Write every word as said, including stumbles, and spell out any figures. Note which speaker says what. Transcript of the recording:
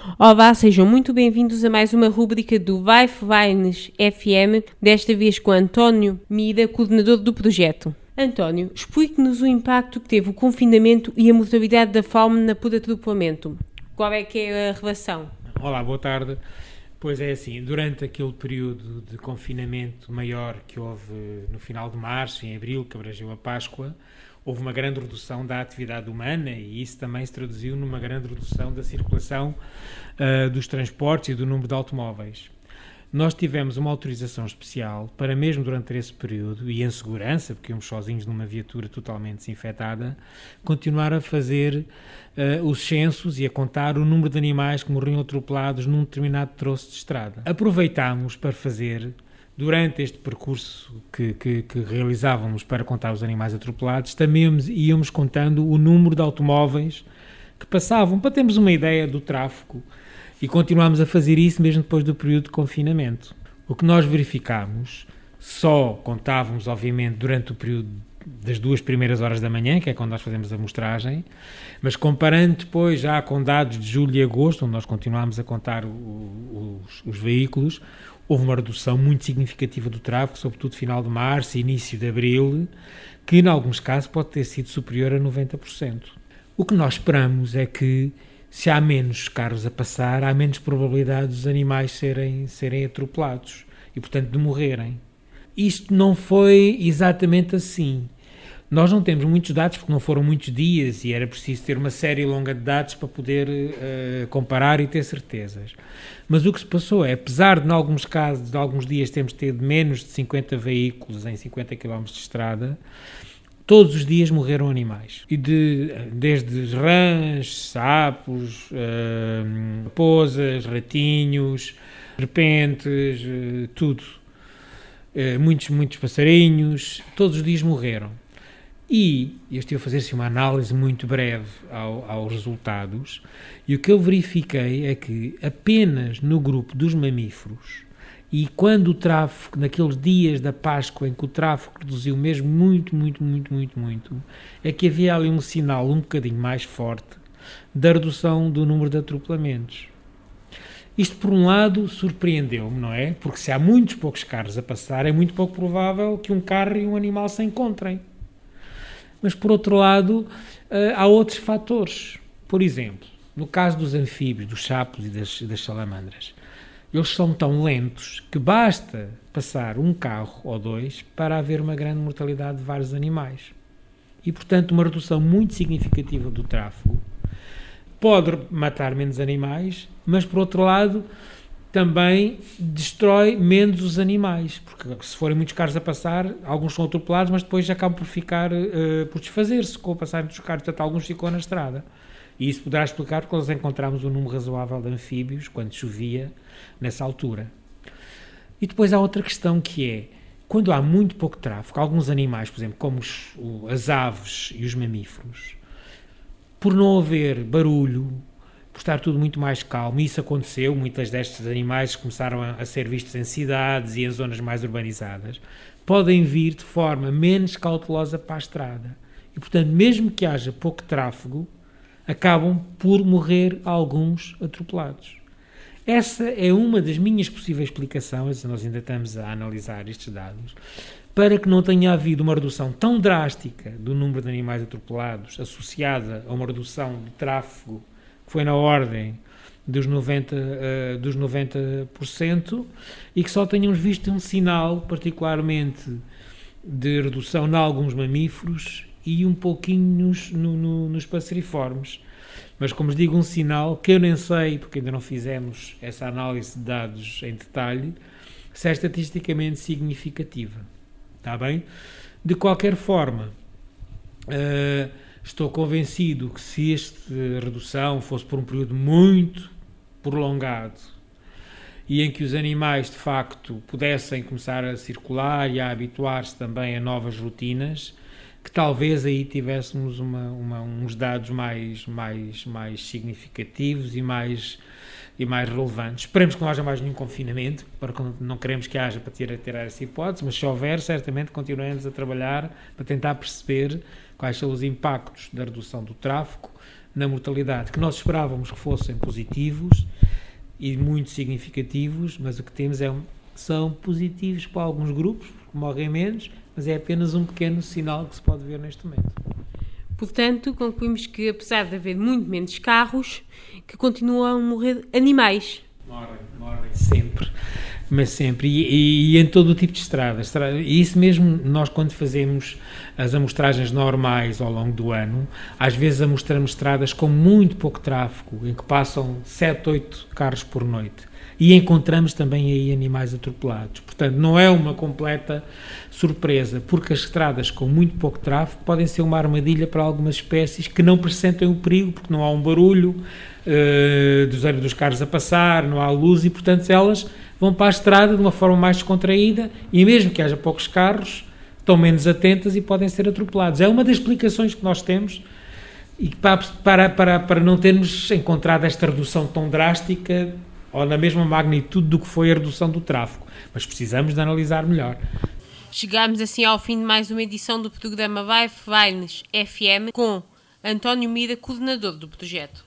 Speaker 1: Olá, sejam muito bem-vindos a mais uma rúbrica do Life Vines F M, desta vez com António Mira, coordenador do projeto. António, explique-nos o impacto que teve o confinamento e a mortalidade da fome na por atropelamento. Qual é que é a relação?
Speaker 2: Olá, boa tarde. Pois é assim, durante aquele período de confinamento maior que houve no final de março, em abril, que abrangeu a Páscoa, houve uma grande redução da atividade humana e isso também se traduziu numa grande redução da circulação uh, dos transportes e do número de automóveis. Nós tivemos uma autorização especial para, mesmo durante esse período, e em segurança, porque íamos sozinhos numa viatura totalmente desinfetada, continuar a fazer uh, os censos e a contar o número de animais que morriam atropelados num determinado troço de estrada. Aproveitámos para fazer, durante este percurso que, que, que realizávamos para contar os animais atropelados, também íamos contando o número de automóveis que passavam, para termos uma ideia do tráfego. E continuámos a fazer isso mesmo depois do período de confinamento. O que nós verificámos, só contávamos, obviamente, durante o período das duas primeiras horas da manhã, que é quando nós fazemos a amostragem, mas comparando depois já com dados de julho e agosto, onde nós continuámos a contar o, o, os, os veículos, houve uma redução muito significativa do tráfego, sobretudo final de março e início de abril, que em alguns casos pode ter sido superior a noventa por cento. O que nós esperamos é que, se há menos carros a passar, há menos probabilidade dos animais serem, serem atropelados e, portanto, de morrerem. Isto não foi exatamente assim. Nós não temos muitos dados porque não foram muitos dias e era preciso ter uma série longa de dados para poder uh, comparar e ter certezas. Mas o que se passou é, apesar de, em alguns casos, de alguns dias termos tido menos de cinquenta veículos em cinquenta quilómetros de estrada, todos os dias morreram animais, e de, desde rãs, sapos, uh, raposas, ratinhos, serpentes, uh, tudo. Uh, muitos, muitos passarinhos, todos os dias morreram. E eu estive a fazer-se uma análise muito breve ao, aos resultados, e o que eu verifiquei é que apenas no grupo dos mamíferos, e quando o tráfego, naqueles dias da Páscoa em que o tráfego reduziu mesmo muito, muito, muito, muito, muito, é que havia ali um sinal um bocadinho mais forte da redução do número de atropelamentos. Isto, por um lado, surpreendeu-me, não é? Porque se há muitos poucos carros a passar, é muito pouco provável que um carro e um animal se encontrem. Mas, por outro lado, há outros fatores. Por exemplo, no caso dos anfíbios, dos sapos e das, das salamandras, eles são tão lentos que basta passar um carro ou dois para haver uma grande mortalidade de vários animais. E, portanto, uma redução muito significativa do tráfego pode matar menos animais, mas, por outro lado, também destrói menos os animais, porque se forem muitos carros a passar, alguns são atropelados, mas depois acabam por ficar, uh, por desfazer-se com o passar dos carros, portanto, alguns ficam na estrada. E isso poderá explicar porque nós encontramos um número razoável de anfíbios quando chovia nessa altura. E depois há outra questão que é, quando há muito pouco tráfego, alguns animais, por exemplo, como os, as aves e os mamíferos, por não haver barulho, por estar tudo muito mais calmo, e isso aconteceu, muitas destes animais começaram a, a ser vistos em cidades e em zonas mais urbanizadas, podem vir de forma menos cautelosa para a estrada. E, portanto, mesmo que haja pouco tráfego, acabam por morrer alguns atropelados. Essa é uma das minhas possíveis explicações, nós ainda estamos a analisar estes dados, para que não tenha havido uma redução tão drástica do número de animais atropelados, associada a uma redução de tráfego que foi na ordem dos noventa, uh, dos noventa por cento, e que só tenhamos visto um sinal, particularmente de redução em alguns mamíferos e um pouquinho nos, no, no, nos passeriformes. Mas, como vos digo, um sinal que eu nem sei, porque ainda não fizemos essa análise de dados em detalhe, se é estatisticamente significativa. Está bem? De qualquer forma, uh, estou convencido que se esta redução fosse por um período muito prolongado e em que os animais, de facto, pudessem começar a circular e a habituar-se também a novas rotinas, que talvez aí tivéssemos uma, uma, uns dados mais, mais, mais significativos e mais, e mais relevantes. Esperemos que não haja mais nenhum confinamento, porque não queremos que haja para tirar, tirar essa hipótese, mas se houver, certamente continuaremos a trabalhar para tentar perceber quais são os impactos da redução do tráfego na mortalidade, que nós esperávamos que fossem positivos e muito significativos, mas o que temos é, são positivos para alguns grupos, porque morrem menos, mas é apenas um pequeno sinal que se pode ver neste momento.
Speaker 1: Portanto, concluímos que, apesar de haver muito menos carros, que continuam a morrer animais.
Speaker 2: Morrem, morrem sempre, mas sempre, e, e, e em todo o tipo de estradas. E isso mesmo, nós quando fazemos as amostragens normais ao longo do ano, às vezes amostramos estradas com muito pouco tráfego, em que passam sete, oito carros por noite. E encontramos também aí animais atropelados. Portanto, não é uma completa surpresa, porque as estradas com muito pouco tráfego podem ser uma armadilha para algumas espécies que não pressentem o perigo, porque não há um barulho uh, dos, dos carros a passar, não há luz, e portanto elas vão para a estrada de uma forma mais descontraída, e mesmo que haja poucos carros, estão menos atentas e podem ser atropelados. É uma das explicações que nós temos, e para, para, para, para não termos encontrado esta redução tão drástica ou na mesma magnitude do que foi a redução do tráfego. Mas precisamos de analisar melhor.
Speaker 1: Chegámos assim ao fim de mais uma edição do programa Vai-Vai-Nos F M com António Mida, coordenador do projeto.